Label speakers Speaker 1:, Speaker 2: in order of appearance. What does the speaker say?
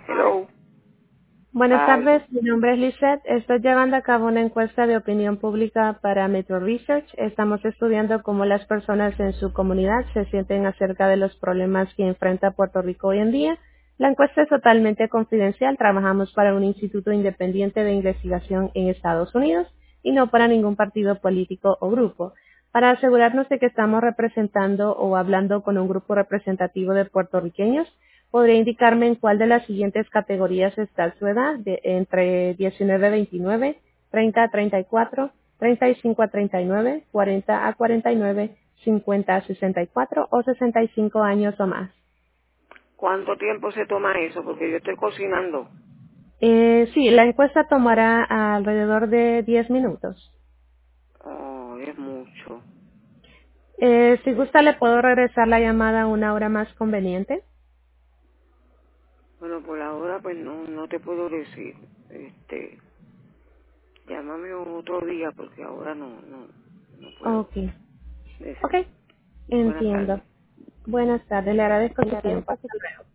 Speaker 1: Hello.
Speaker 2: Buenas
Speaker 1: Hi.
Speaker 2: tardes, mi nombre es Lisette. Estoy llevando a cabo una encuesta de opinión pública para Metro Research. Estamos estudiando cómo las personas en su comunidad se sienten acerca de los problemas que enfrenta Puerto Rico hoy en día. La encuesta es totalmente confidencial. Trabajamos para un instituto independiente de investigación en Estados Unidos y no para ningún partido político o grupo. Para asegurarnos de que estamos representando o hablando con un grupo representativo de puertorriqueños, ¿podría indicarme en cuál de las siguientes categorías está su edad? Entre 19 a 29, 30 a 34, 35 a 39, 40 a 49, 50 a 64 o 65 años o más?
Speaker 1: ¿Cuánto tiempo se toma eso? Porque yo estoy cocinando.
Speaker 2: Sí, la encuesta tomará alrededor de 10 minutos.
Speaker 1: Oh, es mucho.
Speaker 2: Si gusta, le puedo regresar la llamada a una hora más conveniente.
Speaker 1: Bueno, por ahora pues no te puedo decir. Llámame otro día porque ahora no puedo
Speaker 2: Ok, ok,
Speaker 1: decir. Buenas
Speaker 2: entiendo.
Speaker 1: tardes.
Speaker 2: Buenas tardes, le agradezco su tiempo. Hasta luego.